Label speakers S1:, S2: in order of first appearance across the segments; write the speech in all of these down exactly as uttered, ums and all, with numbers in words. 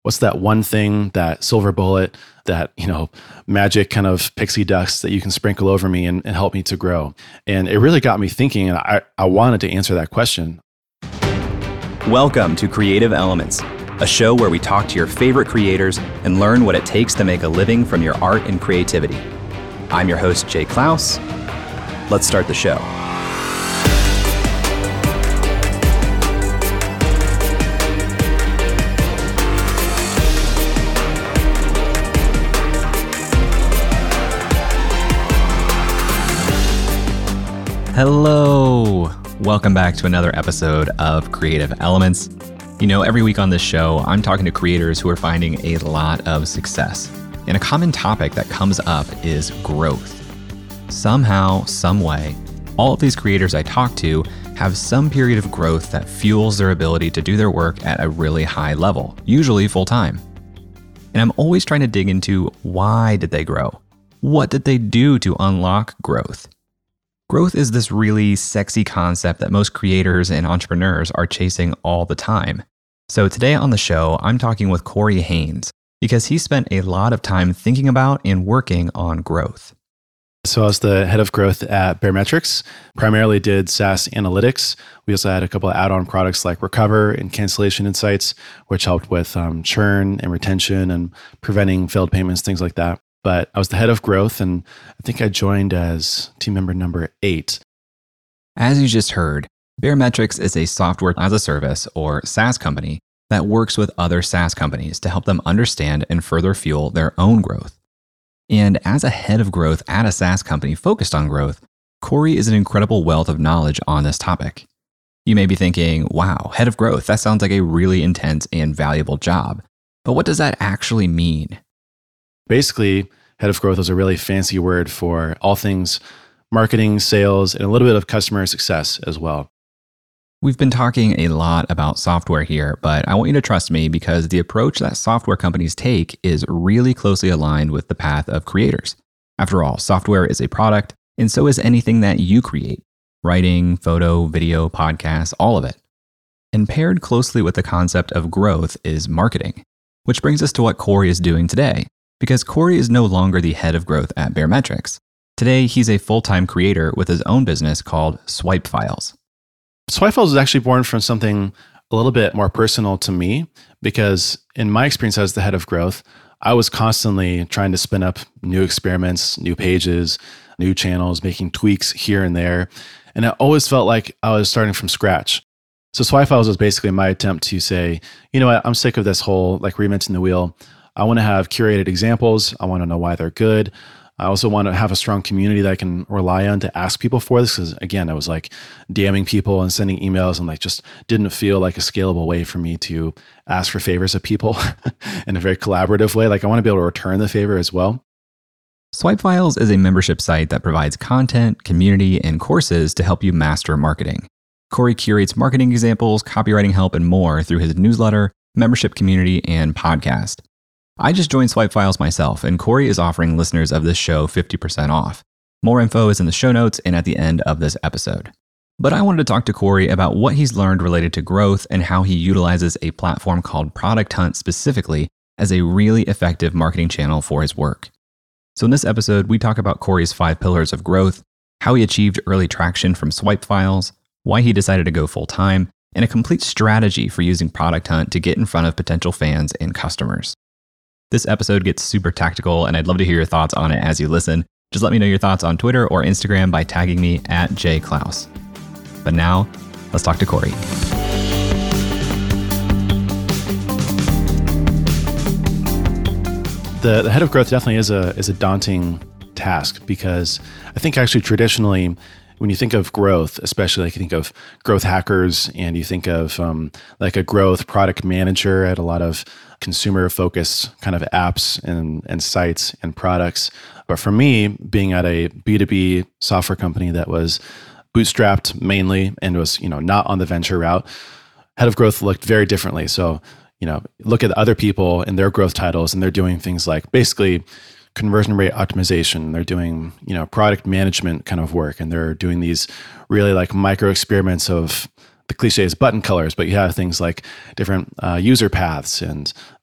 S1: what's that one thing, that silver bullet, that, you know, magic kind of pixie dust that you can sprinkle over me and, and help me to grow? And it really got me thinking, and I, I wanted to answer that question.
S2: Welcome to Creative Elements, a show where we talk to your favorite creators and learn what it takes to make a living from your art and creativity. I'm your host, Jay Klaus. Let's start the show. Hello. Welcome back to another episode of Creative Elements. You know, every week on this show, I'm talking to creators who are finding a lot of success. And a common topic that comes up is growth. Somehow, some way, all of these creators I talk to have some period of growth that fuels their ability to do their work at a really high level, usually full time. And I'm always trying to dig into why did they grow? What did they do to unlock growth? Growth is this really sexy concept that most creators and entrepreneurs are chasing all the time. So today on the show, I'm talking with Corey Haines because he spent a lot of time thinking about and working on growth.
S1: So I was the head of growth at Baremetrics, primarily did SaaS analytics. We also had a couple of add-on products like Recover and Cancellation Insights, which helped with um, churn and retention and preventing failed payments, things like that. But I was the head of growth, and I think I joined as team member number eight.
S2: As you just heard, Baremetrics is a software as a service or SaaS company that works with other SaaS companies to help them understand and further fuel their own growth. And as a head of growth at a SaaS company focused on growth, Corey is an incredible wealth of knowledge on this topic. You may be thinking, wow, head of growth, that sounds like a really intense and valuable job. But what does that actually mean?
S1: Basically, head of growth is a really fancy word for all things marketing, sales, and a little bit of customer success as well.
S2: We've been talking a lot about software here, but I want you to trust me because the approach that software companies take is really closely aligned with the path of creators. After all, software is a product, and so is anything that you create. Writing, photo, video, podcasts, all of it. And paired closely with the concept of growth is marketing, which brings us to what Corey is doing today. Because Corey is no longer the head of growth at Baremetrics. Today, he's a full-time creator with his own business called Swipe Files.
S1: Swipe Files was actually born from something a little bit more personal to me, because in my experience as the head of growth, I was constantly trying to spin up new experiments, new pages, new channels, making tweaks here and there. And it always felt like I was starting from scratch. So Swipe Files was basically my attempt to say, you know what, I'm sick of this whole like reinventing the wheel. I want to have curated examples. I want to know why they're good. I also want to have a strong community that I can rely on to ask people for this. Because again, I was like DMing people and sending emails and like just didn't feel like a scalable way for me to ask for favors of people in a very collaborative way. Like I want to be able to return the favor as well.
S2: Swipe Files is a membership site that provides content, community, and courses to help you master marketing. Corey curates marketing examples, copywriting help, and more through his newsletter, membership community, and podcast. I just joined Swipe Files myself, and Corey is offering listeners of this show fifty percent off. More info is in the show notes and at the end of this episode. But I wanted to talk to Corey about what he's learned related to growth and how he utilizes a platform called Product Hunt specifically as a really effective marketing channel for his work. So in this episode, we talk about Corey's five pillars of growth, how he achieved early traction from Swipe Files, why he decided to go full-time, and a complete strategy for using Product Hunt to get in front of potential fans and customers. This episode gets super tactical, and I'd love to hear your thoughts on it as you listen. Just let me know your thoughts on Twitter or Instagram by tagging me at Jay Klaus. But now, let's talk to Corey.
S1: The, the head of growth definitely is a is a daunting task, because I think actually traditionally, when you think of growth, especially like you think of growth hackers and you think of um, like a growth product manager at a lot of consumer focused kind of apps and, and sites and products. But for me, being at a B two B software company that was bootstrapped mainly and was, you know, not on the venture route, head of growth looked very differently. So, you know, look at other people and their growth titles, and they're doing things like basically conversion rate optimization. They're doing, you know, product management kind of work, and they're doing these really like micro experiments of the cliche is button colors, but you have things like different uh, user paths and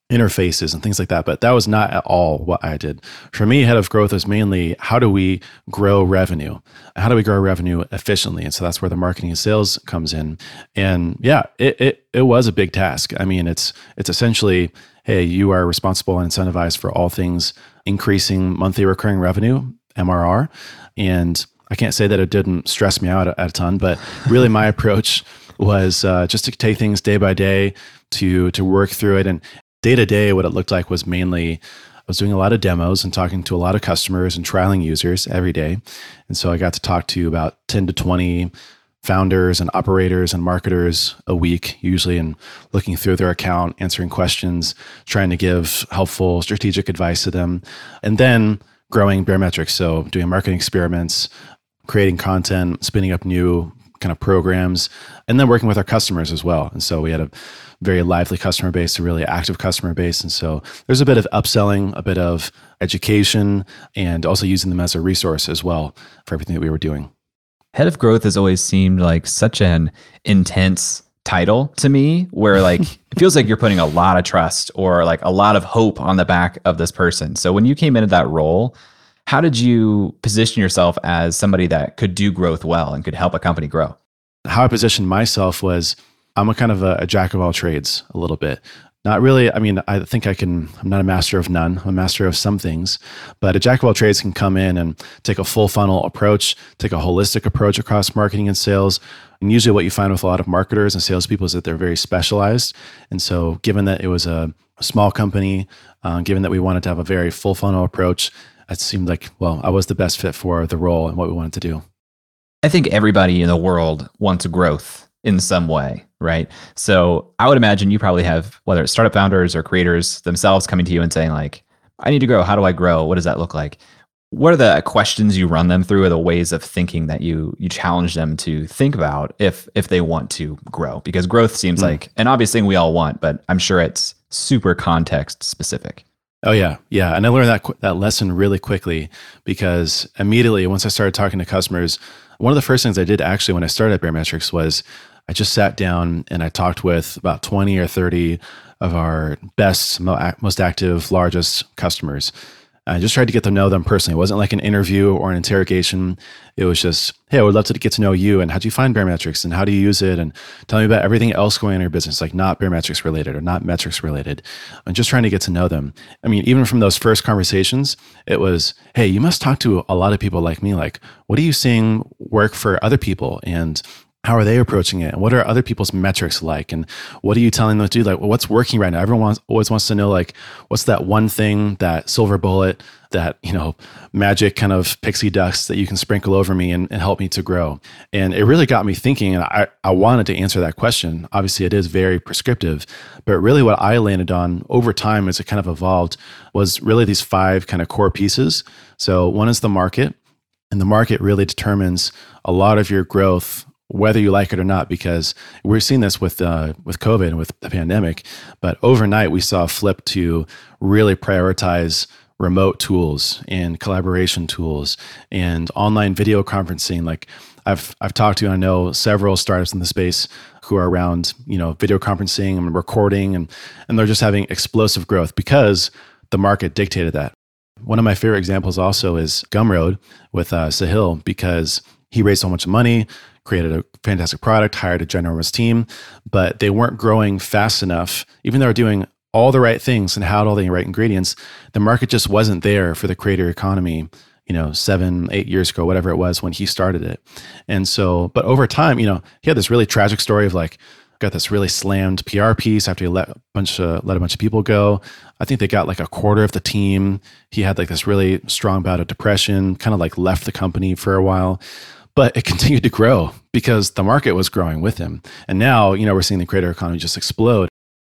S1: interfaces and things like that. But that was not at all what I did. For me, head of growth is mainly how do we grow revenue? How do we grow revenue efficiently? And so that's where the marketing and sales comes in. And yeah, it it, it was a big task. I mean, it's it's essentially, hey, you are responsible and incentivized for all things increasing monthly recurring revenue, M R R. And I can't say that it didn't stress me out a, a ton, but really my approach was uh, just to take things day by day, to to work through it. And day to day, what it looked like was mainly I was doing a lot of demos and talking to a lot of customers and trialing users every day. And so I got to talk to about ten to twenty founders and operators and marketers a week, usually, and looking through their account, answering questions, trying to give helpful strategic advice to them. And then growing Baremetrics. So doing marketing experiments, creating content, spinning up new kind of programs, and then working with our customers as well. And so we had a very lively customer base, a really active customer base. And so there's a bit of upselling, a bit of education, and also using them as a resource as well for everything that we were doing.
S2: Head of growth has always seemed like such an intense title to me, where like it feels like you're putting a lot of trust or like a lot of hope on the back of this person. So when you came into that role, how did you position yourself as somebody that could do growth well and could help a company grow?
S1: How I positioned myself was I'm a kind of a, a jack of all trades a little bit. Not really, I mean, I think I can, I'm not a master of none, I'm a master of some things, but a jack of all trades can come in and take a full funnel approach, take a holistic approach across marketing and sales. And usually what you find with a lot of marketers and salespeople is that they're very specialized. And so given that it was a, a small company, uh, given that we wanted to have a very full funnel approach, it seemed like, well, I was the best fit for the role and what we wanted to do.
S2: I think everybody in the world wants growth in some way, right? So I would imagine you probably have, whether it's startup founders or creators themselves coming to you and saying like, I need to grow. How do I grow? What does that look like? What are the questions you run them through, or the ways of thinking that you you challenge them to think about if if they want to grow? Because growth seems mm. like an obvious thing we all want, but I'm sure it's super context specific.
S1: Oh yeah, yeah, and I learned that that lesson really quickly, because immediately once I started talking to customers, one of the first things I did actually when I started at Baremetrics was I just sat down and I talked with about twenty or thirty of our best, most active, largest customers. I just tried to get to know them personally. It wasn't like an interview or an interrogation. It was just, hey, I would love to get to know you, and how'd you find Baremetrics, and how do you use it, and tell me about everything else going on in your business, like not Baremetrics related or not metrics related. I'm just trying to get to know them. I mean, even from those first conversations, it was, hey, you must talk to a lot of people like me. Like, what are you seeing work for other people, and how are they approaching it? And what are other people's metrics like? And what are you telling them to do? Like, well, what's working right now? Everyone wants, always wants to know, like, what's that one thing, that silver bullet, that, you know, magic kind of pixie dust that you can sprinkle over me and, and help me to grow? And it really got me thinking, and I, I wanted to answer that question. Obviously, it is very prescriptive, but really what I landed on over time as it kind of evolved was really these five kind of core pieces. So one is the market, and the market really determines a lot of your growth, whether you like it or not, because we're seeing this with uh, with COVID and with the pandemic. But overnight, we saw a flip to really prioritize remote tools and collaboration tools and online video conferencing. Like I've I've talked to, and I know several startups in the space who are around, you know, video conferencing and recording, and and they're just having explosive growth because the market dictated that. One of my favorite examples also is Gumroad with uh, Sahil, because he raised so much money, created a fantastic product, hired a ginormous team, but they weren't growing fast enough. Even though they were doing all the right things and had all the right ingredients, the market just wasn't there for the creator economy, you know, seven, eight years ago, whatever it was when he started it. And so, but over time, you know, he had this really tragic story of like, got this really slammed P R piece after he let a bunch of, let a bunch of people go. I think they got like a quarter of the team. He had like this really strong bout of depression, kind of like left the company for a while. But it continued to grow because the market was growing with him. And now, you know, we're seeing the creator economy just explode.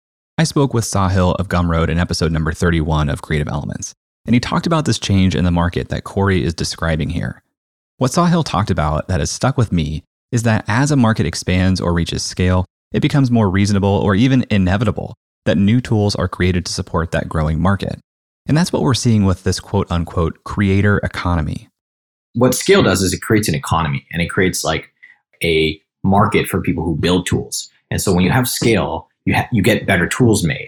S2: I spoke with Sahil of Gumroad in episode number thirty-one of Creative Elements, and he talked about this change in the market that Corey is describing here. What Sahil talked about that has stuck with me is that as a market expands or reaches scale, it becomes more reasonable or even inevitable that new tools are created to support that growing market. And that's what we're seeing with this quote unquote creator economy.
S3: What scale does is it creates an economy, and it creates like a market for people who build tools. And so when you have scale, you ha- you get better tools made.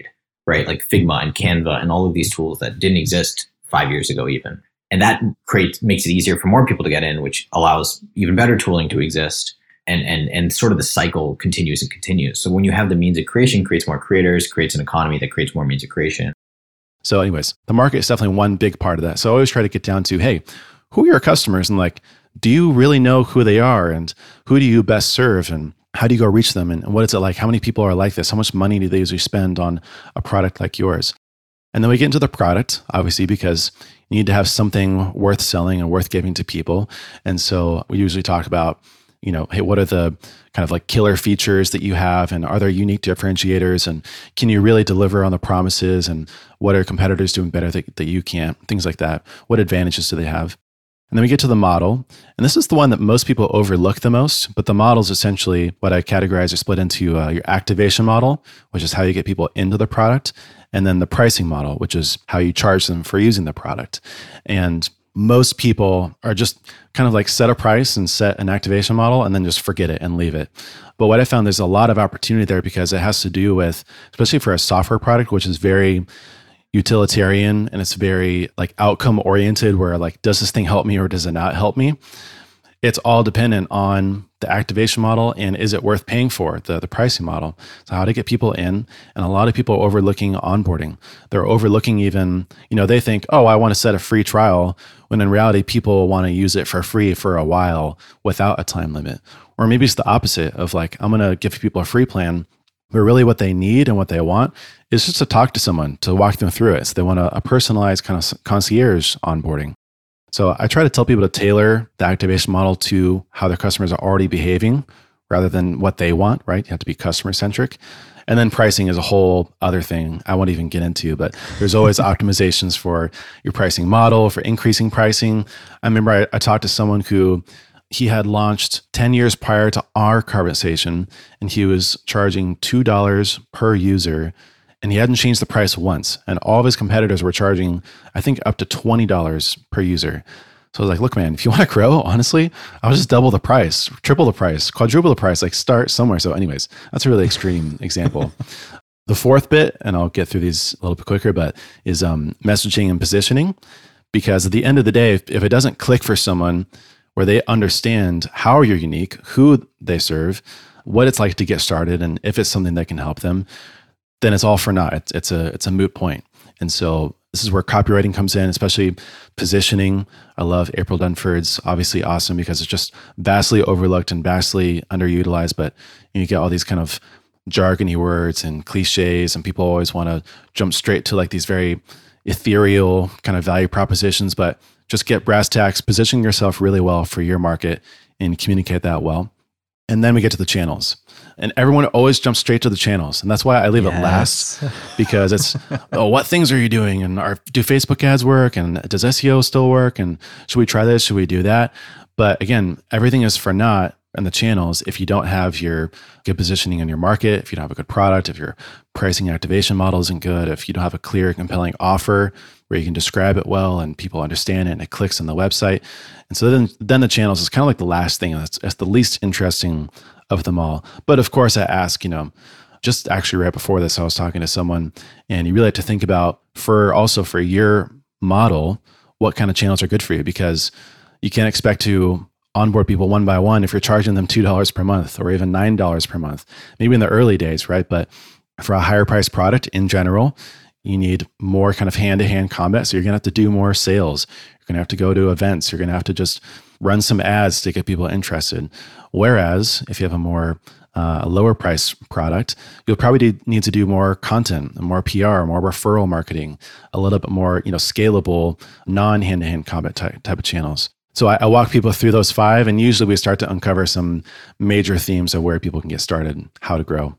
S3: right? Like Figma and Canva and all of these tools that didn't exist five years ago even. And that creates makes it easier for more people to get in, which allows even better tooling to exist. And, and, and sort of the cycle continues and continues. So when you have the means of creation, creates more creators, creates an economy that creates more means of creation.
S1: So anyways, the market is definitely one big part of that. So I always try to get down to, hey, who are your customers? And like, do you really know who they are? And who do you best serve? And how do you go reach them? And what is it like? How many people are like this? How much money do they usually spend on a product like yours? And then we get into the product, obviously, because you need to have something worth selling and worth giving to people. And so we usually talk about, you know, hey, what are the kind of like killer features that you have? And are there unique differentiators? And can you really deliver on the promises? And what are competitors doing better that, that you can't? Things like that. What advantages do they have? And then we get to the model. And this is the one that most people overlook the most. But the model is essentially what I categorize or split into uh, your activation model, which is how you get people into the product. And then the pricing model, which is how you charge them for using the product. And most people are just kind of like set a price and set an activation model and then just forget it and leave it. But what I found, there's a lot of opportunity there because it has to do with, especially for a software product, which is very utilitarian and it's very like outcome oriented, where like, does this thing help me or does it not help me? It's all dependent on the activation model and is it worth paying for, the, the pricing model. So how to get people in. And a lot of people are overlooking onboarding. They're overlooking even, you know, they think, oh, I want to set a free trial, when in reality, people want to use it for free for a while without a time limit. Or maybe it's the opposite of like, I'm going to give people a free plan, but really what they need and what they want is just to talk to someone, to walk them through it. So they want a, a personalized kind of concierge onboarding. So I try to tell people to tailor the activation model to how their customers are already behaving rather than what they want, right? You have to be customer centric. And then pricing is a whole other thing I won't even get into, but there's always optimizations for your pricing model, for increasing pricing. I remember I, I talked to someone who he had launched ten years prior to our Carbonization, and he was charging two dollars per user. And he hadn't changed the price once. And all of his competitors were charging, I think, up to twenty dollars per user. So I was like, look, man, if you want to grow, honestly, I'll just double the price, triple the price, quadruple the price, like start somewhere. So anyways, that's a really extreme example. The fourth bit, and I'll get through these a little bit quicker, but is um, messaging and positioning. Because at the end of the day, if, if it doesn't click for someone where they understand how you're unique, who they serve, what it's like to get started, and if it's something that can help them, then it's all for naught. It's, it's a it's a moot point. And so this is where copywriting comes in, especially positioning. I love April Dunford's, obviously awesome because it's just vastly overlooked and vastly underutilized. But you get all these kind of jargony words and cliches, and people always want to jump straight to like these very ethereal kind of value propositions. But just get brass tacks, positioning yourself really well for your market and communicate that well. And then we get to the channels. And everyone always jumps straight to the channels. And that's why I leave yes. it last, because it's, oh, what things are you doing? And are, do Facebook ads work? And does S E O still work? And should we try this? Should we do that? But again, everything is for naught in the channels if you don't have your good positioning in your market, if you don't have a good product, if your pricing activation model isn't good, if you don't have a clear, compelling offer where you can describe it well and people understand it and it clicks on the website. And so then, then the channels is kind of like the last thing. That's, that's the least interesting of them all. But of course I ask, you know, just actually right before this, I was talking to someone and you really have to think about for also for your model, what kind of channels are good for you, because you can't expect to onboard people one by one if you're charging them two dollars per month or even nine dollars per month, maybe in the early days, right? But for a higher price product in general, you need more kind of hand-to-hand combat. So you're going to have to do more sales. You're going to have to go to events. You're going to have to just run some ads to get people interested. Whereas if you have a more uh, a lower price product, you'll probably do, need to do more content, more P R, more referral marketing, a little bit more, you know, scalable, non-hand-to-hand combat type, type of channels. So I, I walk people through those five, and usually we start to uncover some major themes of where people can get started and how to grow.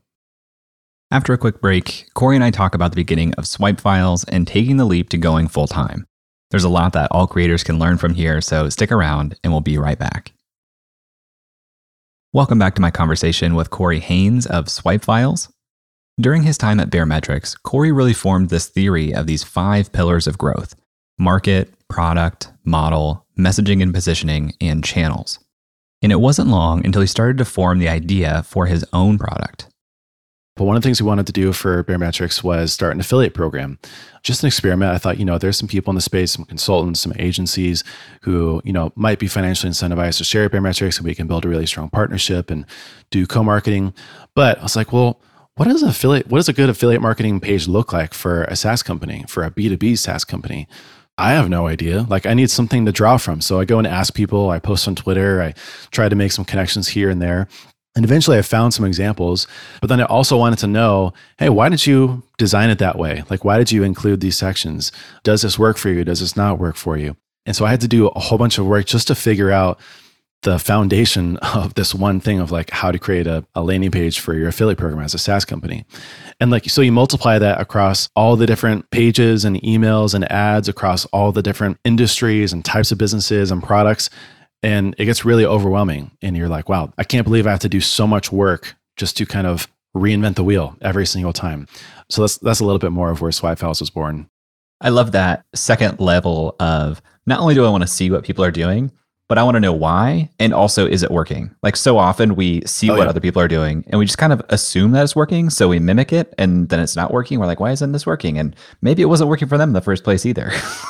S2: After a quick break, Corey and I talk about the beginning of Swipe Files and taking the leap to going full-time. There's a lot that all creators can learn from here, so stick around and we'll be right back. Welcome back to my conversation with Corey Haines of Swipe Files. During his time at Baremetrics, Corey really formed this theory of these five pillars of growth: market, product, model, messaging and positioning, and channels. And it wasn't long until he started to form the idea for his own product.
S1: But one of the things we wanted to do for Baremetrics was start an affiliate program. Just an experiment. I thought, you know, there's some people in the space, some consultants, some agencies who, you know, might be financially incentivized to share Baremetrics, and we can build a really strong partnership and do co-marketing. But I was like, well, what does affiliate, what does a good affiliate marketing page look like for a SaaS company, for a B two B SaaS company? I have no idea. Like, I need something to draw from. So I go and ask people, I post on Twitter, I try to make some connections here and there. And eventually I found some examples, but then I also wanted to know, hey, why did you design it that way? Like, why did you include these sections? Does this work for you? Does this not work for you? And so I had to do a whole bunch of work just to figure out the foundation of this one thing of like how to create a, a landing page for your affiliate program as a SaaS company. And like, so you multiply that across all the different pages and emails and ads across all the different industries and types of businesses and products. And it gets really overwhelming. And you're like, wow, I can't believe I have to do so much work just to kind of reinvent the wheel every single time. So that's that's a little bit more of where Swipe Files was born.
S2: I love that second level of not only do I want to see what people are doing, but I want to know why. And also, is it working? Like, so often we see oh, what yeah. other people are doing and we just kind of assume that it's working. So we mimic it and then it's not working. We're like, why isn't this working? And maybe it wasn't working for them in the first place either.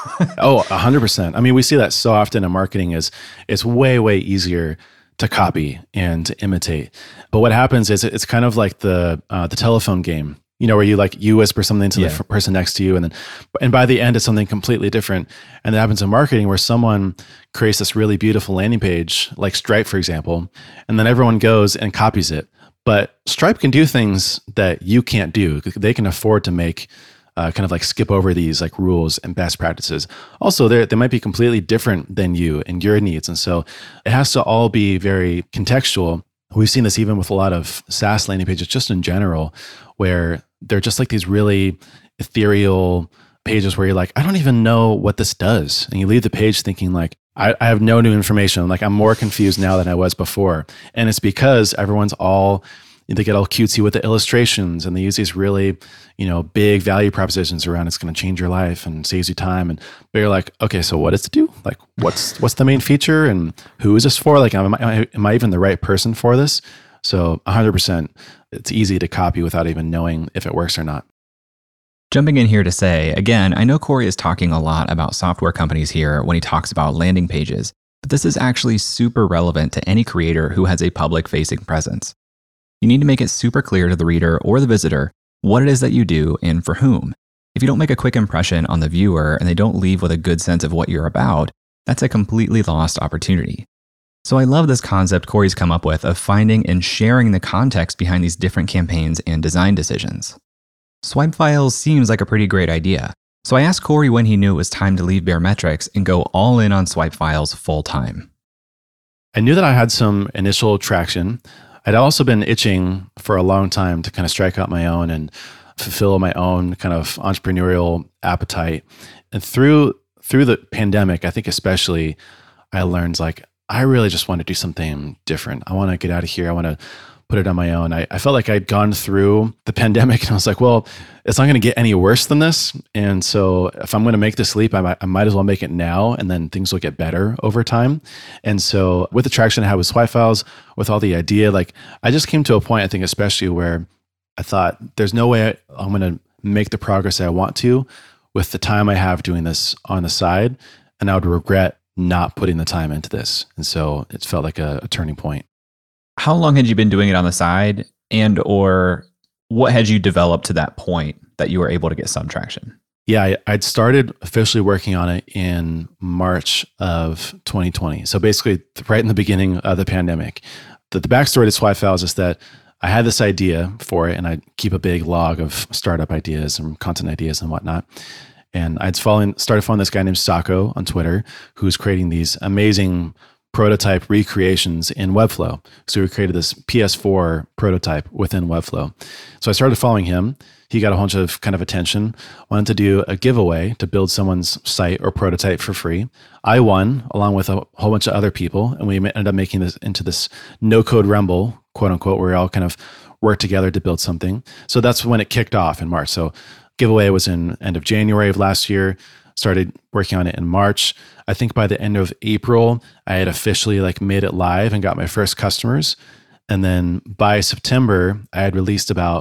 S1: Oh, a hundred percent. I mean, we see that so often in marketing is it's way, way easier to copy and to imitate. But what happens is it's kind of like the uh, the telephone game. You know, where you like you whisper something to yeah. the person next to you, and then, and by the end, it's something completely different. And that happens in marketing, where someone creates this really beautiful landing page, like Stripe, for example, and then everyone goes and copies it. But Stripe can do things that you can't do. They can afford to make uh, kind of like skip over these like rules and best practices. Also, they they might be completely different than you and your needs, and so it has to all be very contextual. We've seen this even with a lot of SaaS landing pages, just in general, where they're just like these really ethereal pages where you're like, I don't even know what this does. And you leave the page thinking like, I, I have no new information. Like, I'm more confused now than I was before. And it's because everyone's all, they get all cutesy with the illustrations and they use these really, you know, big value propositions around it's going to change your life and saves you time. And but you're like, okay, so what does it do? Like, what's what's the main feature and who is this for? Like, am I, am I even the right person for this? So one hundred percent, it's easy to copy without even knowing if it works or not.
S2: Jumping in here to say, again, I know Corey is talking a lot about software companies here when he talks about landing pages, but this is actually super relevant to any creator who has a public-facing presence. You need to make it super clear to the reader or the visitor what it is that you do and for whom. If you don't make a quick impression on the viewer and they don't leave with a good sense of what you're about, that's a completely lost opportunity. So I love this concept Corey's come up with of finding and sharing the context behind these different campaigns and design decisions. Swipe Files seems like a pretty great idea. So I asked Corey when he knew it was time to leave Baremetrics and go all in on Swipe Files full time.
S1: I knew that I had some initial traction. I'd also been itching for a long time to kind of strike out my own and fulfill my own kind of entrepreneurial appetite. And through through the pandemic, I think especially, I learned like, I really just want to do something different. I want to get out of here. I want to put it on my own. I, I felt like I'd gone through the pandemic and I was like, well, it's not going to get any worse than this. And so if I'm going to make this leap, I might, I might as well make it now, and then things will get better over time. And so with the traction I had with Swipe Files, with all the idea, like I just came to a point, I think, especially where I thought there's no way I'm going to make the progress I want to with the time I have doing this on the side. And I would regret not putting the time into this. And so it felt like a, a turning point.
S2: How long had you been doing it on the side, and or what had you developed to that point that you were able to get some traction?
S1: Yeah, I, I'd started officially working on it in March of twenty twenty. So basically right in the beginning of the pandemic. The, the backstory to Swipe Files is that I had this idea for it, and I keep a big log of startup ideas and content ideas and whatnot. And I'd following, started following this guy named Sako on Twitter, who's creating these amazing prototype recreations in Webflow. So we created this P S four prototype within Webflow. So I started following him. He got a bunch of kind of attention, wanted to do a giveaway to build someone's site or prototype for free. I won along with a whole bunch of other people. And we ended up making this into this no code Rumble, quote unquote, where we all kind of worked together to build something. So that's when it kicked off in March. So giveaway was in end of January of last year. Started working on it in March. I think by the end of April, I had officially like made it live and got my first customers. And then by September, I had released about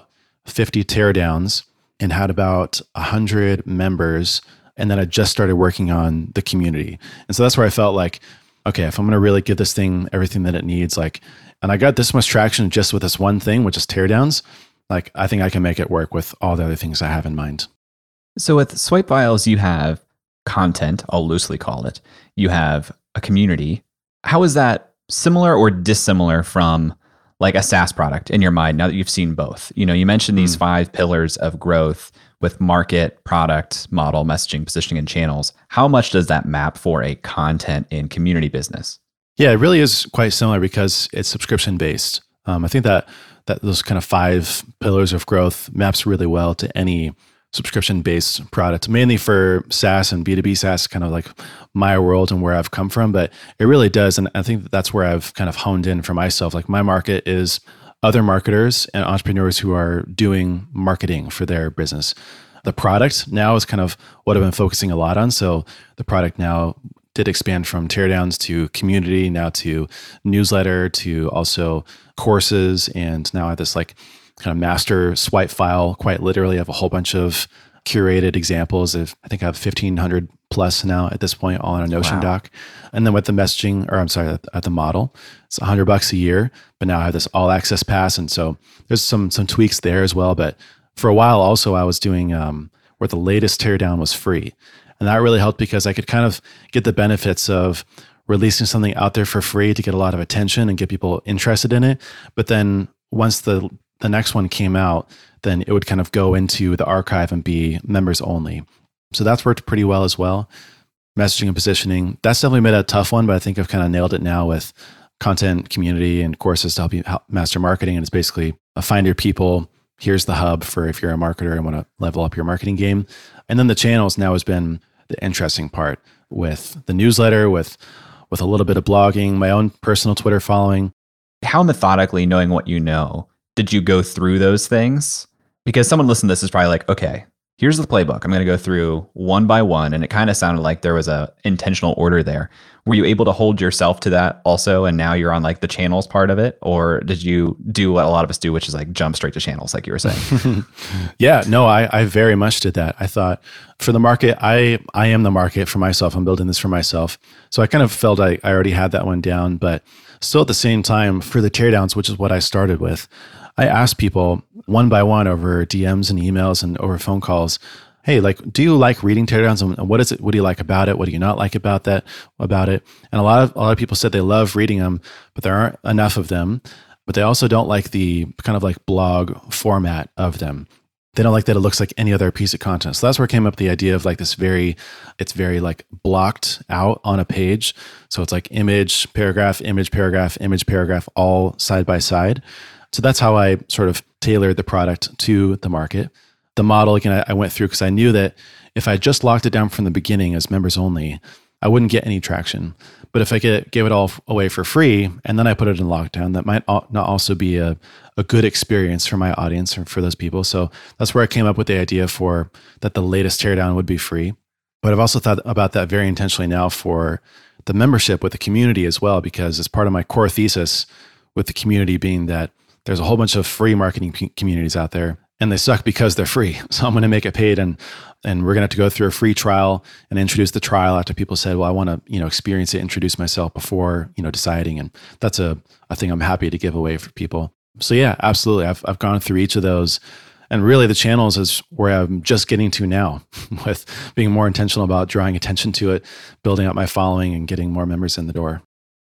S1: fifty teardowns and had about one hundred members. And then I just started working on the community. And so that's where I felt like, okay, if I'm going to really give this thing everything that it needs, like, and I got this much traction just with this one thing, which is teardowns, like, I think I can make it work with all the other things I have in mind.
S2: So with Swipe Files, you have content, I'll loosely call it. You have a community. How is that similar or dissimilar from like a SaaS product in your mind now that you've seen both? You know, you mentioned these mm. five pillars of growth with market, product, model, messaging, positioning, and channels. How much does that map for a content and community business?
S1: Yeah, it really is quite similar because it's subscription based. Um, I think that that those kind of five pillars of growth maps really well to any subscription-based product, mainly for SaaS and B two B SaaS, kind of like my world and where I've come from. But it really does. And I think that that's where I've kind of honed in for myself. Like my market is other marketers and entrepreneurs who are doing marketing for their business. The product now is kind of what I've been focusing a lot on. So the product now did expand from teardowns to community, now to newsletter, to also courses. And now I have this like kind of master swipe file, quite literally. I have a whole bunch of curated examples of, I think I have fifteen hundred plus now at this point, all on a Notion wow. doc. And then with the messaging, or I'm sorry, at the model, it's a hundred bucks a year, but now I have this all access pass. And so there's some, some tweaks there as well. But for a while also I was doing um, where the latest teardown was free. And that really helped because I could kind of get the benefits of releasing something out there for free to get a lot of attention and get people interested in it. But then once the the next one came out, then it would kind of go into the archive and be members only. So that's worked pretty well as well. Messaging and positioning, that's definitely been a tough one, but I think I've kind of nailed it now with content, community, and courses to help you help master marketing. And it's basically a find your people. Here's the hub for if you're a marketer and want to level up your marketing game. And then the channels now has been the interesting part with the newsletter, with with a little bit of blogging, my own personal Twitter following.
S2: How methodically, knowing what you know, did you go through those things? Because someone listening to this is probably like, okay, here's the playbook. I'm going to go through one by one. And it kind of sounded like there was a intentional order there. Were you able to hold yourself to that also? And now you're on like the channels part of it? Or did you do what a lot of us do, which is like jump straight to channels, like you were saying?
S1: Yeah, no, I, I very much did that. I thought for the market, I, I am the market for myself. I'm building this for myself. So I kind of felt I, I already had that one down, but still at the same time for the teardowns, which is what I started with, I asked people one by one over D Ms and emails and over phone calls, hey, like, do you like reading teardowns? And what is it? What do you like about it? What do you not like about that, about it? And a lot of, a lot of people said they love reading them, but there aren't enough of them. But they also don't like the kind of like blog format of them. They don't like that it looks like any other piece of content. So that's where it came up the idea of like this very, it's very like blocked out on a page. So it's like image, paragraph, image, paragraph, image, paragraph, all side by side. So that's how I sort of tailored the product to the market. The model, again, I, I went through because I knew that if I just locked it down from the beginning as members only, I wouldn't get any traction. But if I get, gave it all away for free and then I put it in lockdown, that might not also be a, a good experience for my audience or for those people. So that's where I came up with the idea for that the latest teardown would be free. But I've also thought about that very intentionally now for the membership with the community as well, because it's part of my core thesis with the community being that there's a whole bunch of free marketing p- communities out there and they suck because they're free. So I'm going to make it paid and and we're going to have to go through a free trial and introduce the trial after people said, well, I want to, you know, experience it, introduce myself before, you know, deciding. And that's a, a thing I'm happy to give away for people. So yeah, absolutely. I've I've gone through each of those. And really the channels is where I'm just getting to now with being more intentional about drawing attention to it, building up my following and getting more members in the door.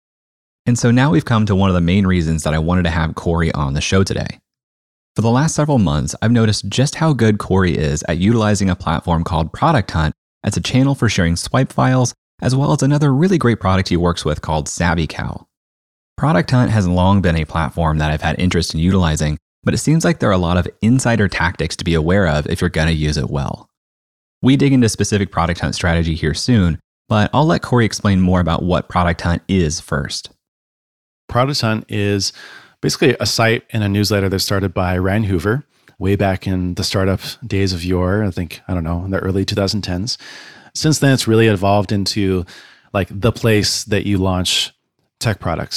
S2: And so now we've come to one of the main reasons that I wanted to have Corey on the show today. For the last several months, I've noticed just how good Corey is at utilizing a platform called Product Hunt as a channel for sharing swipe files, as well as another really great product he works with called SavvyCal. Product Hunt has long been a platform that I've had interest in utilizing, but it seems like there are a lot of insider tactics to be aware of if you're going to use it well. We dig into specific Product Hunt strategy here soon, but I'll let Corey explain more about what Product Hunt is first.
S1: Product Hunt is basically a site and a newsletter that started by Ryan Hoover way back in the startup days of yore, I think, I don't know, in the early twenty tens. Since then, it's really evolved into like the place that you launch tech products.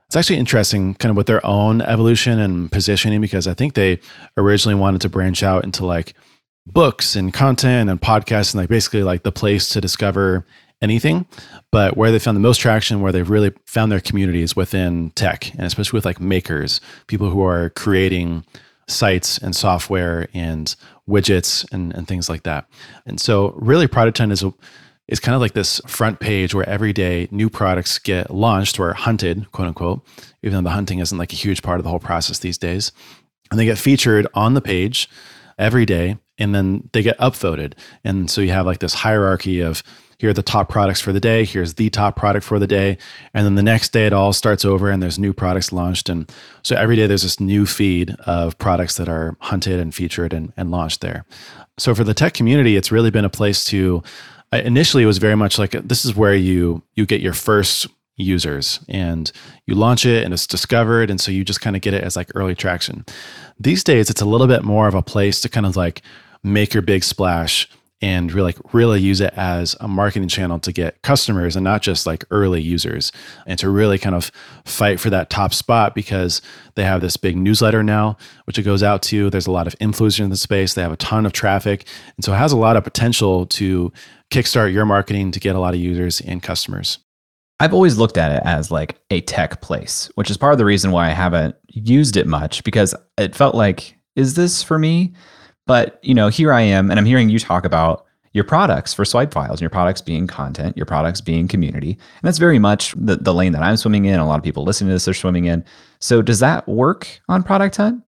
S1: It's actually interesting kind of with their own evolution and positioning, because I think they originally wanted to branch out into like books and content and podcasts and like basically like the place to discover anything. But where they found the most traction, where they've really found their communities within tech, and especially with like makers, people who are creating sites and software and widgets and, and things like that. And so really Product Hunt is a, is kind of like this front page where every day new products get launched or hunted, quote unquote, even though the hunting isn't like a huge part of the whole process these days. And they get featured on the page every day, and then they get upvoted. And so you have like this hierarchy of, here are the top products for the day, here's the top product for the day. And then the next day it all starts over and there's new products launched. And so every day there's this new feed of products that are hunted and featured and, and launched there. So for the tech community, it's really been a place to, initially it was very much like, this is where you you get your first users and you launch it and it's discovered. And so you just kind of get it as like early traction. These days, it's a little bit more of a place to kind of like make your big splash and really, like really use it as a marketing channel to get customers and not just like early users, and to really kind of fight for that top spot, because they have this big newsletter now, which it goes out to. There's a lot of influencers in the space. They have a ton of traffic. And so it has a lot of potential to kickstart your marketing to get a lot of users and customers.
S2: I've always looked at it as like a tech place, which is part of the reason why I haven't used it much, because it felt like, is this for me? But, you know, here I am, and I'm hearing you talk about your products for Swipe Files, and your products being content, your products being community. And that's very much the, the lane that I'm swimming in. A lot of people listening to this are swimming in. So does that work on Product Hunt?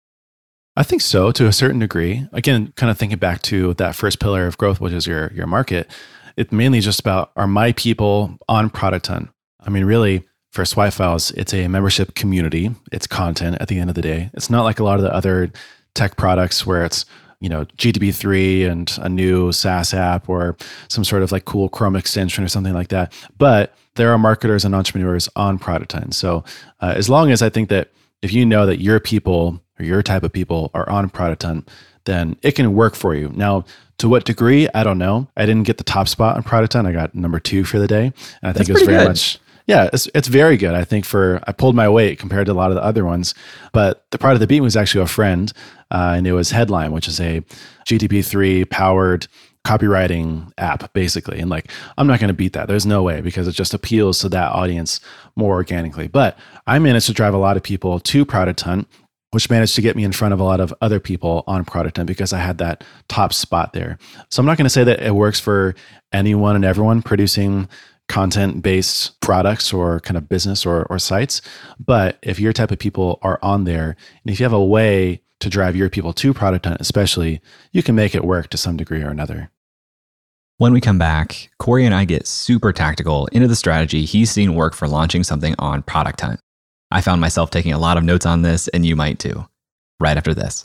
S1: I think so, to a certain degree. Again, kind of thinking back to that first pillar of growth, which is your, your market, it's mainly just about, are my people on Product Hunt? I mean, really, for Swipe Files, it's a membership community. It's content at the end of the day. It's not like a lot of the other tech products where it's, you know, G T B three and a new SaaS app or some sort of like cool Chrome extension or something like that. But there are marketers and entrepreneurs on Product Hunt. So uh, as long as I think that if you know that your people or your type of people are on Product Hunt, then it can work for you. Now, to what degree, I don't know. I didn't get the top spot on Product Hunt. I got number two for the day. And I think
S2: That's
S1: it was very
S2: good.
S1: much... Yeah, it's it's very good. I think for, I pulled my weight compared to a lot of the other ones, but the part of the beat was actually a friend, uh, and it was Headline, which is a G T B three powered copywriting app, basically. And like, I'm not going to beat that. There's no way, because it just appeals to that audience more organically. But I managed to drive a lot of people to Product Hunt, which managed to get me in front of a lot of other people on Product Hunt because I had that top spot there. So I'm not going to say that it works for anyone and everyone producing content-based products or kind of business or, or sites. But if your type of people are on there, and if you have a way to drive your people to Product Hunt especially, you can make it work to some degree or another.
S2: When we come back, Corey and I get super tactical into the strategy he's seen work for launching something on Product Hunt. I found myself taking a lot of notes on this, and you might too. Right after this.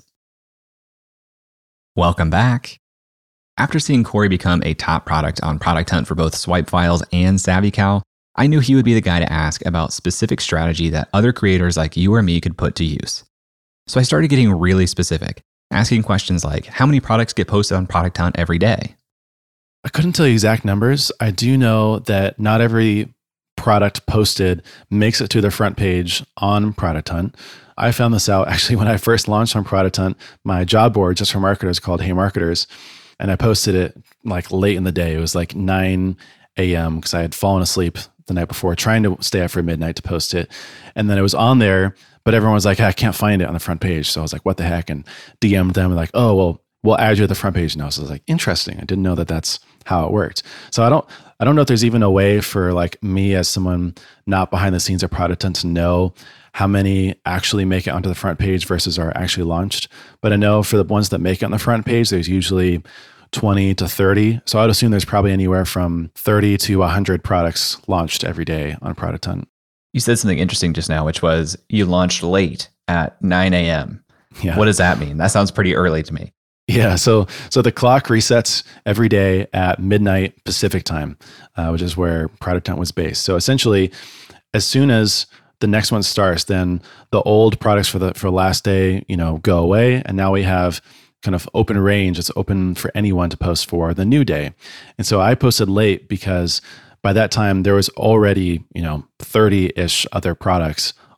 S2: Welcome back. After seeing Corey become a top product on Product Hunt for both Swipe Files and SavvyCal, I knew he would be the guy to ask about specific strategy that other creators like you or me could put to use. So I started getting really specific, asking questions like, how many products get posted on Product Hunt every day?
S1: I couldn't tell you exact numbers. I do know that not every product posted makes it to the front page on Product Hunt. I found this out actually when I first launched on Product Hunt. My job board just for marketers called Hey Marketers. And I posted it like late in the day. It was like nine a.m. because I had fallen asleep the night before, trying to stay up for midnight to post it. And then it was on there, but everyone was like, hey, I can't find it on the front page. So I was like, what the heck? And D M'd them like, oh, well, we'll add you to the front page now. So I was like, interesting. I didn't know that that's how it worked. So I don't, I don't know if there's even a way for like me as someone not behind the scenes of Product Hunt to know how many actually make it onto the front page versus are actually launched. But I know for the ones that make it on the front page, there's usually twenty to thirty. So I'd assume there's probably anywhere from thirty to one hundred products launched every day on Product Hunt.
S2: You said something interesting just now, which was you launched late at nine a.m.
S1: Yeah.
S2: What does that mean? That sounds pretty early to me.
S1: Yeah, so so the clock resets every day at midnight Pacific time, uh, which is where Product Hunt was based. So essentially, as soon as the next one starts, then the old products for the for last day, you know, go away, and now we have kind of open range. It's open for anyone to post for the new day. And so I posted late because by that time there was already, you know, thirty-ish other products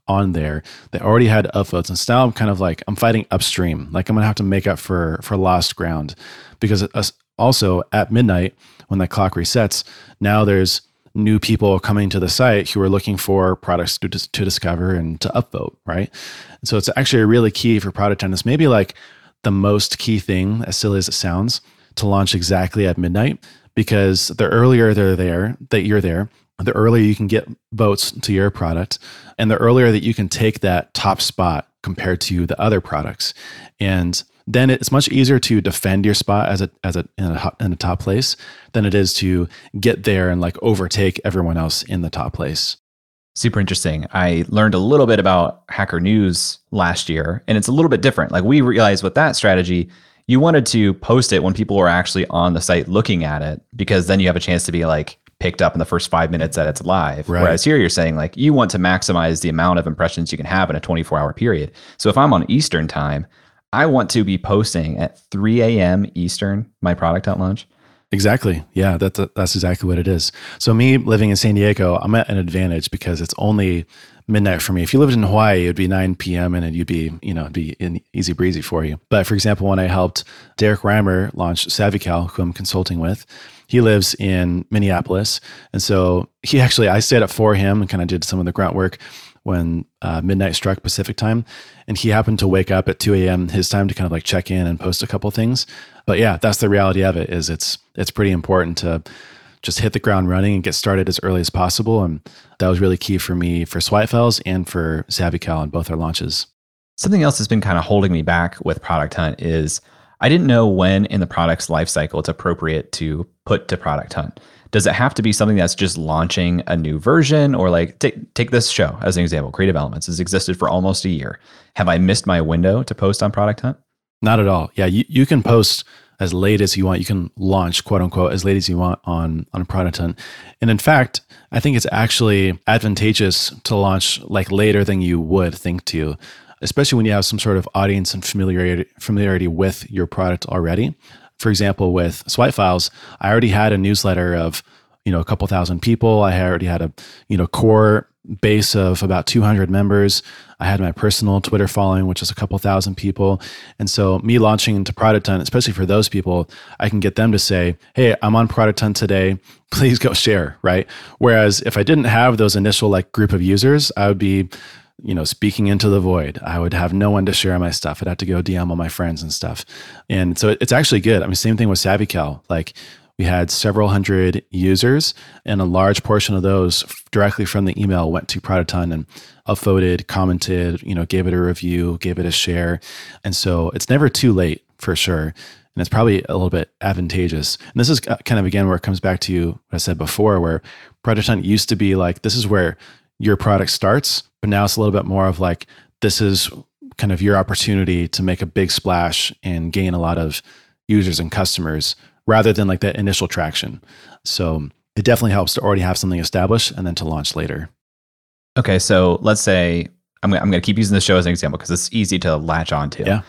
S1: on there that already had upvotes. And so now I'm kind of like, I'm fighting upstream. Like I'm going to have to make up for, for lost ground, because also at midnight when that clock resets, now there's new people coming to the site who are looking for products to, to discover and to upvote, right? And so it's actually really key for Product Hunt. It's maybe like the most key thing, as silly as it sounds, to launch exactly at midnight, because the earlier they're there, that you're there, the earlier you can get votes to your product, and the earlier that you can take that top spot compared to the other products. And then it's much easier to defend your spot as a as a in a, in a top place than it is to get there and like overtake everyone else in the top place.
S2: Super interesting. I learned a little bit about Hacker News last year, and it's a little bit different. Like we realized with that strategy, you wanted to post it when people were actually on the site looking at it, because then you have a chance to be like picked up in the first five minutes that it's live. Right. Whereas here you're saying like you want to maximize the amount of impressions you can have in a twenty-four hour period. So if I'm on Eastern time, I want to be posting at three a.m. Eastern, my Product Hunt launch.
S1: Exactly. Yeah, that's that's exactly what it is. So me living in San Diego, I'm at an advantage because it's only midnight for me. If you lived in Hawaii, it'd be nine p.m. and you'd be, you know, it'd be in easy breezy for you. But for example, when I helped Derek Reimer launch SavvyCal, who I'm consulting with, he lives in Minneapolis. And so he actually, I stayed up for him and kind of did some of the grunt work when uh, midnight struck Pacific time. And he happened to wake up at two a.m. his time to kind of like check in and post a couple things. But yeah, that's the reality of it, is it's it's pretty important to just hit the ground running and get started as early as possible. And that was really key for me for Swipe Files and for SavvyCal on both our launches.
S2: Something else that's been kind of holding me back with Product Hunt is I didn't know when in the product's life cycle it's appropriate to put to Product Hunt. Does it have to be something that's just launching a new version? Or like, take take this show as an example, Creative Elements has existed for almost a year. Have I missed my window to post on Product Hunt?
S1: Not at all. Yeah, you, you can post as late as you want. You can launch, quote unquote, as late as you want on, on Product Hunt. And in fact, I think it's actually advantageous to launch like later than you would think to, especially when you have some sort of audience and familiarity, familiarity with your product already. For example, with Swipe Files, I already had a newsletter of, you know, a couple thousand people. I already had a, you know, core base of about two hundred members. I had my personal Twitter following, which is a couple thousand people. And so me launching into Product Hunt, especially for those people, I can get them to say, hey, I'm on Product Hunt today. Please go share, right? Whereas if I didn't have those initial like group of users, I would be, you know, speaking into the void. I would have no one to share my stuff. I'd have to go D M all my friends and stuff. And so it's actually good. I mean, same thing with SavvyCal. Like we had several hundred users, and a large portion of those directly from the email went to Product Hunt and upvoted, commented, you know, gave it a review, gave it a share. And so it's never too late for sure. And it's probably a little bit advantageous. And this is kind of, again, where it comes back to what I said before, where Product Hunt used to be like, this is where your product starts, but now it's a little bit more of like, this is kind of your opportunity to make a big splash and gain a lot of users and customers rather than like that initial traction. So it definitely helps to already have something established and then to launch later. Okay,
S2: so let's say, I'm, I'm going to keep using the show as an example because it's easy to latch onto.
S1: Yeah.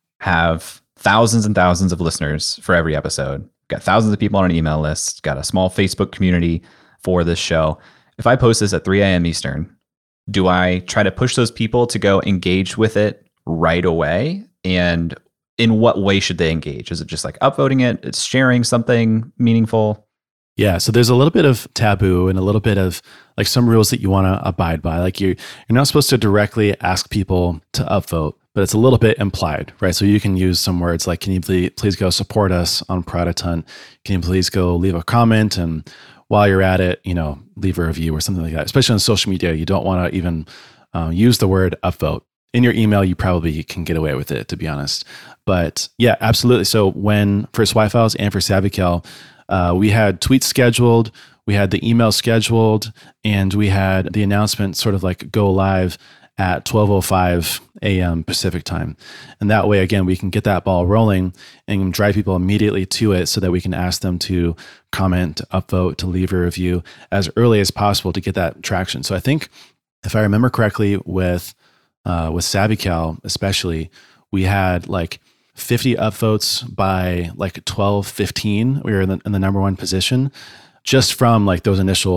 S2: Have thousands and thousands of listeners for every episode. Got thousands of people on an email list. Got a small Facebook community for this show. If I post this at three a.m. Eastern, do I try to push those people to go engage with it right away? And in what way should they engage? Is it just like upvoting it? It's sharing something meaningful?
S1: Yeah. So there's a little bit of taboo and a little bit of like some rules that you want to abide by. Like you, you're not supposed to directly ask people to upvote, but it's a little bit implied, right? So you can use some words like, can you please, please go support us on Product Hunt? Can you please go leave a comment? And while you're at it, you know, leave a review or something like that. Especially on social media, you don't want to even uh, use the word upvote. In your email, you probably can get away with it, to be honest. But yeah, absolutely. So when for Swipe Files and for SavvyCal, uh, we had tweets scheduled, we had the email scheduled, and we had the announcement sort of like go live at twelve oh five a.m. Pacific time. And that way, again, we can get that ball rolling and drive people immediately to it so that we can ask them to comment, to upvote, to leave a review as early as possible to get that traction. So I think if I remember correctly with uh, with SavvyCal especially, we had like fifty upvotes by like twelve fifteen. We were in the, in the number one position just from like those initial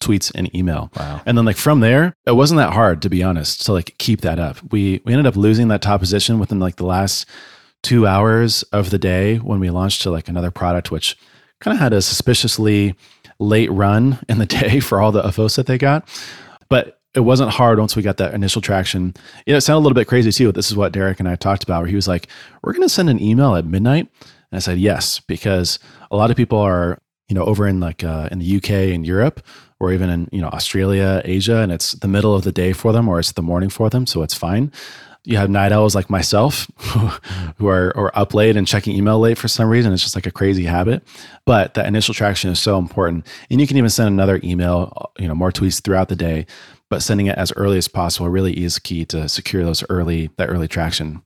S1: tweets and email.
S2: Wow.
S1: And then like from there, it wasn't that hard, to be honest, to like keep that up. We we ended up losing that top position within like the last two hours of the day when we launched to like another product, which kind of had a suspiciously late run in the day for all the votes that they got. But it wasn't hard once we got that initial traction. You know, it sounded a little bit crazy too. This is what Derek and I talked about, where he was like, we're going to send an email at midnight. And I said, yes, because a lot of people are, you know, over in like uh, in the U K and Europe, or even in, you know, Australia, Asia, and it's the middle of the day for them, or it's the morning for them. So it's fine. You have night owls like myself who are, are up late and checking email late for some reason. It's just like a crazy habit. But that initial traction is so important. And you can even send another email, you know, more tweets throughout the day, but sending it as early as possible really is key to secure those early, that early traction.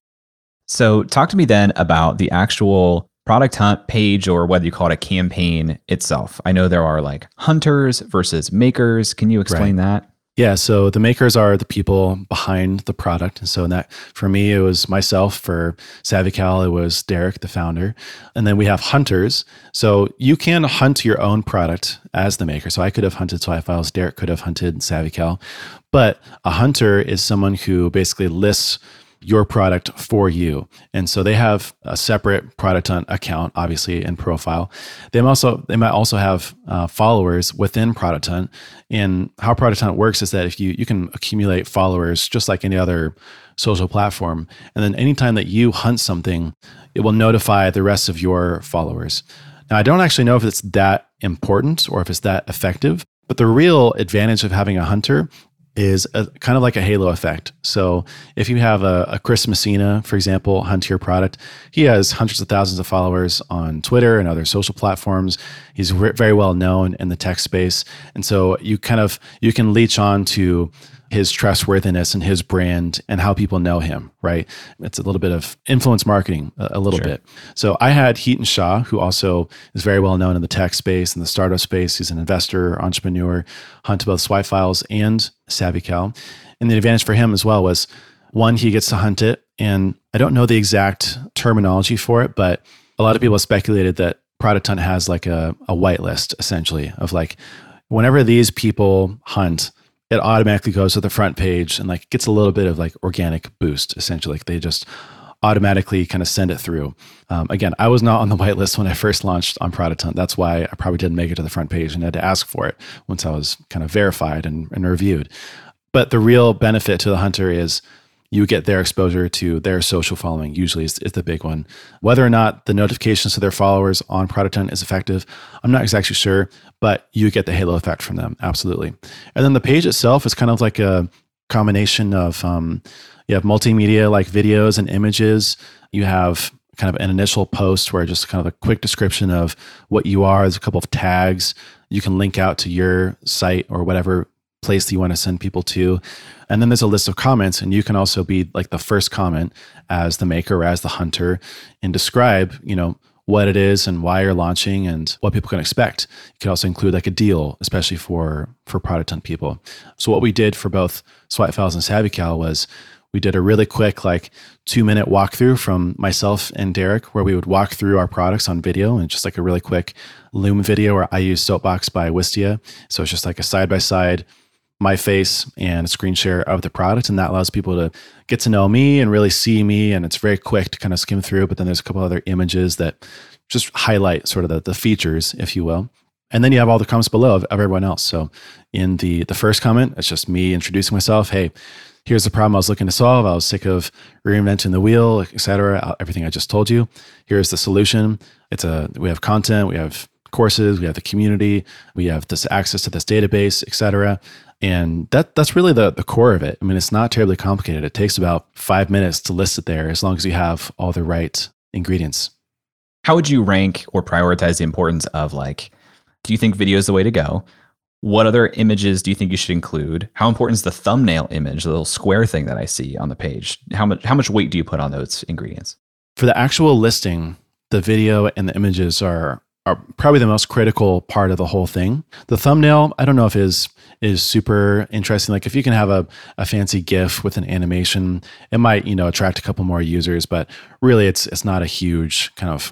S2: So talk to me then about the actual Product Hunt page, or whether you call it a campaign itself. I know there are like hunters versus makers. Can you explain
S1: Right.
S2: that?
S1: Yeah, so the makers are the people behind the product. And so in that, for me, it was myself. For SavvyCal, it was Derek, the founder. And then we have hunters. So you can hunt your own product as the maker. So I could have hunted Swipe Files, Derek could have hunted SavvyCal. But a hunter is someone who basically lists your product for you. And so they have a separate Product Hunt account, obviously, and profile. They also they might also have uh, followers within Product Hunt. And how Product Hunt works is that if you you can accumulate followers just like any other social platform, and then anytime that you hunt something, it will notify the rest of your followers. Now, I don't actually know if it's that important or if it's that effective, but the real advantage of having a hunter is a, kind of like a halo effect. So if you have a, a Chris Messina, for example, hunt your product, he has hundreds of thousands of followers on Twitter and other social platforms. He's re- very well known in the tech space. And so you kind of, you can leech on to his trustworthiness and his brand and how people know him, right? It's a little bit of influence marketing, a, a little
S2: Sure.
S1: bit. So I had Heaton Shaw, who also is very well known in the tech space and the startup space. He's an investor, entrepreneur, hunt both Swipe Files and SavvyCal. And the advantage for him as well was, one, he gets to hunt it. And I don't know the exact terminology for it, but a lot of people have speculated that Product Hunt has like a, a whitelist, essentially, of like, whenever these people hunt, it automatically goes to the front page and like gets a little bit of like organic boost, essentially. Like they just automatically kind of send it through. Um, again, I was not on the whitelist when I first launched on Product Hunt. That's why I probably didn't make it to the front page and had to ask for it once I was kind of verified and, and reviewed. But the real benefit to the hunter is you get their exposure to their social following, usually is, is the big one. Whether or not the notifications to their followers on Product Hunt is effective, I'm not exactly sure, but you get the halo effect from them, absolutely. And then the page itself is kind of like a combination of, um, you have multimedia like videos and images. You have kind of an initial post where just kind of a quick description of what you are. There's a couple of tags. You can link out to your site or whatever place that you want to send people to. And then there's a list of comments, and you can also be like the first comment as the maker or as the hunter and describe, you know, what it is and why you're launching and what people can expect. You can also include like a deal, especially for, for Product Hunt people. So what we did for both Swipe Files and SavvyCal was we did a really quick, like two minute walkthrough from myself and Derek, where we would walk through our products on video, and just like a really quick Loom video where I use Soapbox by Wistia. So it's just like a side by side, my face and a screen share of the product. And that allows people to get to know me and really see me. And it's very quick to kind of skim through. But then there's a couple other images that just highlight sort of the, the features, if you will. And then you have all the comments below of, of everyone else. So in the, the first comment, it's just me introducing myself. Hey, here's the problem I was looking to solve. I was sick of reinventing the wheel, et cetera. Everything I just told you. Here's the solution. It's a, we have content, we have courses, we have the community, we have this access to this database, et cetera. And that that's really the, the core of it. I mean, it's not terribly complicated. It takes about five minutes to list it there, as long as you have all the right ingredients.
S2: How would you rank or prioritize the importance of, like, do you think video is the way to go? What other images do you think you should include? How important is the thumbnail image, the little square thing that I see on the page? How much how much weight do you put on those ingredients?
S1: For the actual listing, the video and the images are are probably the most critical part of the whole thing. The thumbnail, I don't know if is is super interesting. Like if you can have a, a fancy GIF with an animation, it might, you know, attract a couple more users, but really it's it's not a huge kind of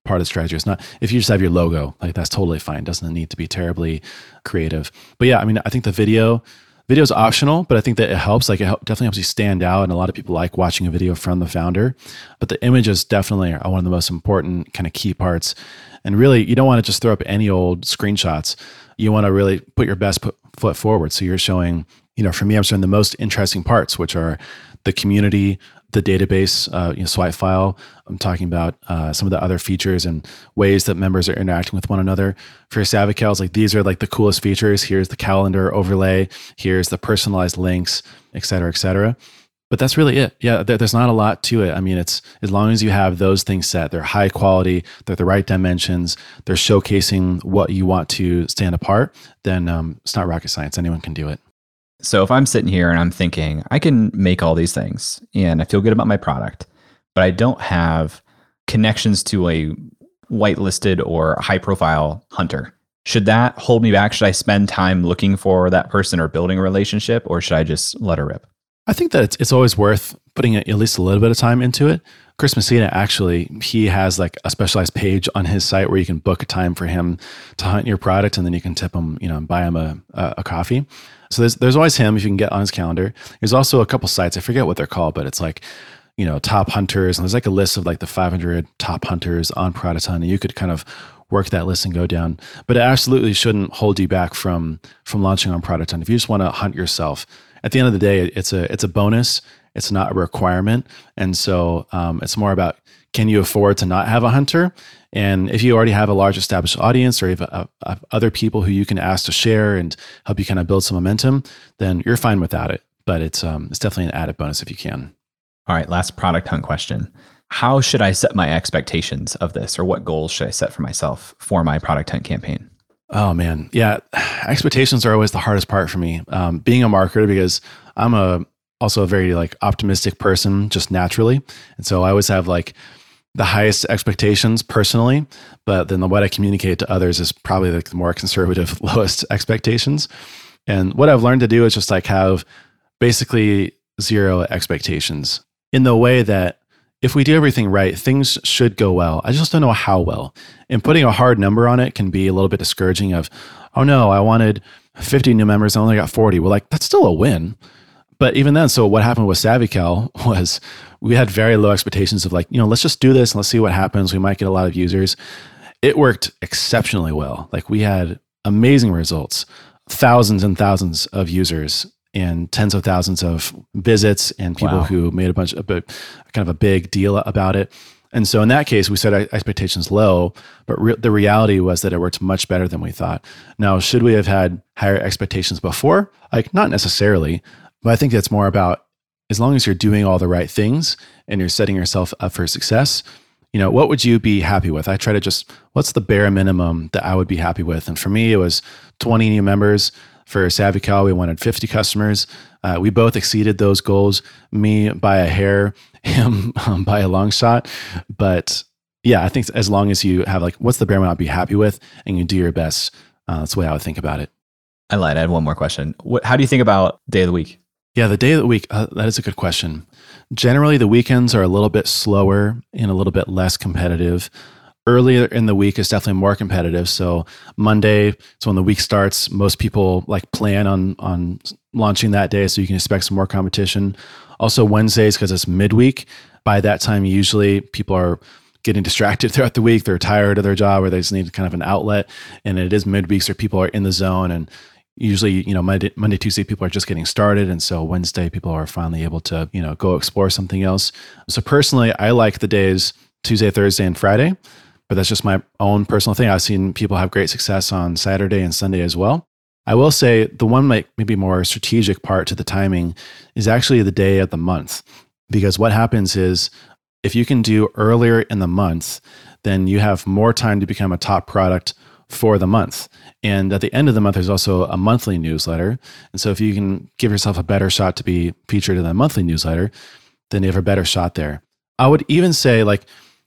S1: part of the strategy. It's not, if you just have your logo, like that's totally fine. It doesn't need to be terribly creative. But yeah, I mean, I think the video, video is optional, but I think that it helps. Like it help, definitely helps you stand out. And a lot of people like watching a video from the founder, but the images definitely are one of the most important kind of key parts. And really, you don't want to just throw up any old screenshots. You want to really put your best put, foot forward. So you're showing, you know, for me, I'm showing the most interesting parts, which are the community, the database, uh, you know, swipe file. I'm talking about uh, some of the other features and ways that members are interacting with one another. For SavvyCal, like these are like the coolest features. Here's the calendar overlay. Here's the personalized links, et cetera, et cetera. But that's really it. Yeah, there, there's not a lot to it. I mean, it's as long as you have those things set, they're high quality, they're the right dimensions, they're showcasing what you want to stand apart, then um, it's not rocket science. Anyone can do it.
S2: So if I'm sitting here and I'm thinking, I can make all these things and I feel good about my product, but I don't have connections to a whitelisted or high profile hunter, should that hold me back? Should I spend time looking for that person or building a relationship, or should I just let her rip?
S1: I think that it's, it's always worth putting at least a little bit of time into it. Chris Messina, actually, he has like a specialized page on his site where you can book a time for him to hunt your product, and then you can tip him, you know, buy him a, a, a coffee. So there's there's always him if you can get on his calendar. There's also a couple sites, I forget what they're called, but it's like, you know, top hunters, and there's like a list of like the five hundred top hunters on Product Hunt, and you could kind of work that list and go down. But it absolutely shouldn't hold you back from from launching on Product Hunt. If you just want to hunt yourself, at the end of the day, it's a it's a bonus. It's not a requirement. And so um, it's more about, can you afford to not have a hunter? And if you already have a large established audience, or you have a, a, other people who you can ask to share and help you kind of build some momentum, then you're fine without it. But it's um, it's definitely an added bonus if you can.
S2: All right, last Product Hunt question. How should I set my expectations of this, or what goals should I set for myself for my Product Hunt campaign?
S1: Oh man, yeah. Expectations are always the hardest part for me. Um, being a marketer, because I'm a also a very like optimistic person just naturally. And so I always have like the highest expectations personally, but then the, what I communicate to others is probably like the more conservative, lowest expectations. And what I've learned to do is just like have basically zero expectations, in the way that if we do everything right, things should go well. I just don't know how well. And putting a hard number on it can be a little bit discouraging of, oh no, I wanted fifty new members, I only got forty. Well, like that's still a win. But even then, so what happened with SavvyCal was we had very low expectations of like, you know, let's just do this and let's see what happens. We might get a lot of users. It worked exceptionally well. Like we had amazing results, thousands and thousands of users and tens of thousands of visits, and people wow. who made a bunch of kind of a big deal about it. And so in that case, we set our expectations low, but re- the reality was that it worked much better than we thought. Now, should we have had higher expectations before? Like, not necessarily. But I think that's more about, as long as you're doing all the right things and you're setting yourself up for success, you know, what would you be happy with? I try to just, what's the bare minimum that I would be happy with? And for me, it was twenty new members. For SavvyCal, we wanted fifty customers. Uh, we both exceeded those goals, me by a hair, him um, by a long shot. But yeah, I think as long as you have like, what's the bare minimum I'd be happy with, and you do your best, uh, that's the way I would think about it.
S2: I lied. I had one more question. What, how do you think about day of the week?
S1: Yeah, the day of the week, uh, that is a good question. Generally, the weekends are a little bit slower and a little bit less competitive. Earlier in the week is definitely more competitive. So Monday, so when the week starts, most people like plan on on launching that day, so you can expect some more competition. Also Wednesdays, because it's midweek, by that time, usually people are getting distracted throughout the week. They're tired of their job, or they just need kind of an outlet. And it is midweek, so people are in the zone, and usually, you know, Monday, Monday, Tuesday, people are just getting started. And so Wednesday, people are finally able to, you know, go explore something else. So personally, I like the days Tuesday, Thursday, and Friday, but that's just my own personal thing. I've seen people have great success on Saturday and Sunday as well. I will say the one like maybe more strategic part to the timing is actually the day of the month, because what happens is if you can do earlier in the month, then you have more time to become a top product for the month. And at the end of the month, there's also a monthly newsletter. And so if you can give yourself a better shot to be featured in the monthly newsletter, then you have a better shot there. I would even say like,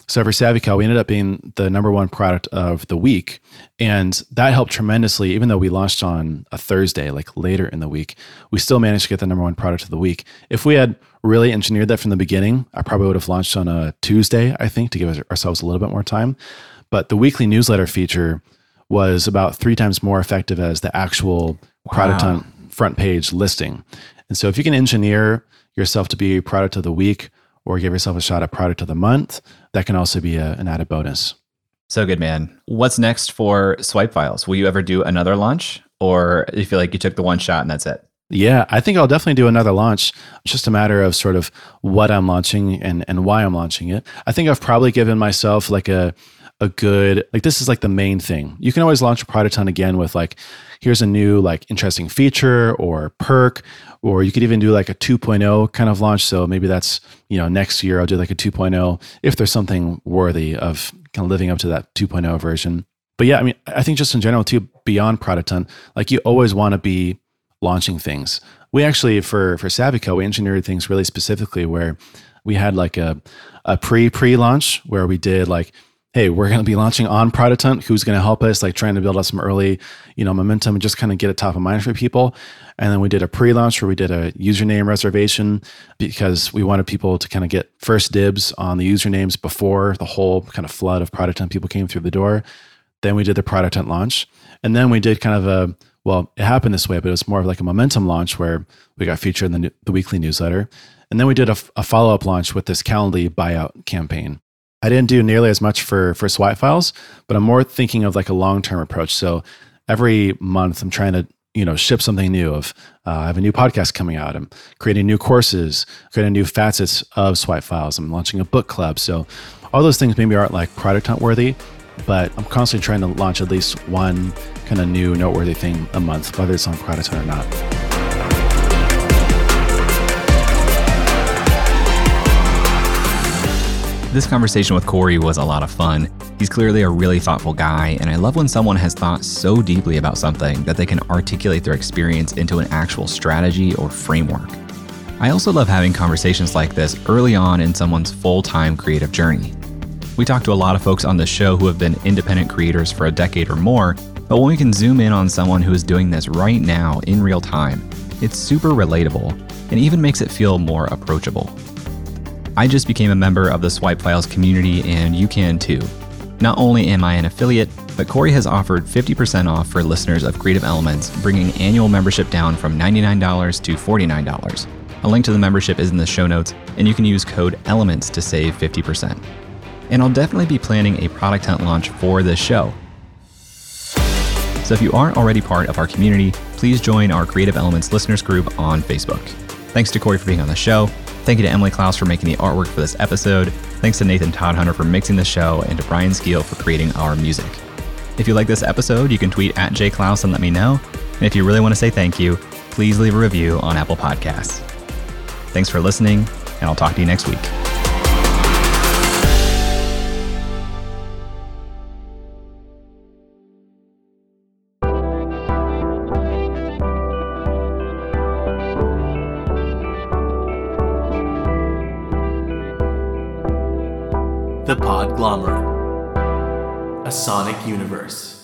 S1: So for SavvyCal, we ended up being the number one product of the week. And that helped tremendously. Even though we launched on a Thursday, like later in the week, we still managed to get the number one product of the week. If we had really engineered that from the beginning, I probably would have launched on a Tuesday, I think, to give ourselves a little bit more time. But the weekly newsletter feature was about three times more effective as the actual wow. product on front page listing. And so if you can engineer yourself to be product of the week or give yourself a shot at product of the month, that can also be a, an added bonus.
S2: So good, man. What's next for Swipe Files? Will you ever do another launch, or do you feel like you took the one shot and that's it?
S1: Yeah, I think I'll definitely do another launch. It's just a matter of sort of what I'm launching and, and why I'm launching it. I think I've probably given myself like a a good, like this is like the main thing. You can always launch a product hunt again with like, here's a new like interesting feature or perk, or you could even do like a two point oh kind of launch. So maybe that's, you know, next year I'll do like a two point oh if there's something worthy of kind of living up to that two point oh version. But yeah, I mean, I think just in general too, beyond product hunt, like you always want to be launching things. We actually, for, for SavvyCal, we engineered things really specifically where we had like a, a pre-pre-launch where we did like, hey, we're going to be launching on Product Hunt. Who's going to help us? Like trying to build up some early, you know, momentum and just kind of get it top of mind for people. And then we did a pre-launch where we did a username reservation because we wanted people to kind of get first dibs on the usernames before the whole kind of flood of Product Hunt people came through the door. Then we did the Product Hunt launch. And then we did kind of a, well, it happened this way, but it was more of like a momentum launch where we got featured in the, the weekly newsletter. And then we did a, a follow-up launch with this Calendly buyout campaign. I didn't do nearly as much for, for Swipe Files, but I'm more thinking of like a long-term approach. So every month I'm trying to, you know, ship something new of, uh, I have a new podcast coming out. I'm creating new courses, creating new facets of Swipe Files. I'm launching a book club. So all those things maybe aren't like product hunt worthy, but I'm constantly trying to launch at least one kind of new noteworthy thing a month, whether it's on product hunt or not.
S2: This conversation with Corey was a lot of fun. He's clearly a really thoughtful guy, and I love when someone has thought so deeply about something that they can articulate their experience into an actual strategy or framework. I also love having conversations like this early on in someone's full-time creative journey. We talk to a lot of folks on the show who have been independent creators for a decade or more, but when we can zoom in on someone who is doing this right now in real time, it's super relatable and even makes it feel more approachable. I just became a member of the Swipe Files community, and you can too. Not only am I an affiliate, but Corey has offered fifty percent off for listeners of Creative Elements, bringing annual membership down from ninety-nine dollars to forty-nine dollars. A link to the membership is in the show notes, and you can use code ELEMENTS to save fifty percent. And I'll definitely be planning a product hunt launch for this show. So if you aren't already part of our community, please join our Creative Elements listeners group on Facebook. Thanks to Corey for being on the show. Thank you to Emily Klaus for making the artwork for this episode. Thanks to Nathan Todd-Hunter for mixing the show, and to Brian Skeel for creating our music. If you like this episode, you can tweet at jklaus and let me know. And if you really want to say thank you, please leave a review on Apple Podcasts. Thanks for listening, and I'll talk to you next week.
S4: The Podglomerate, a sonic universe.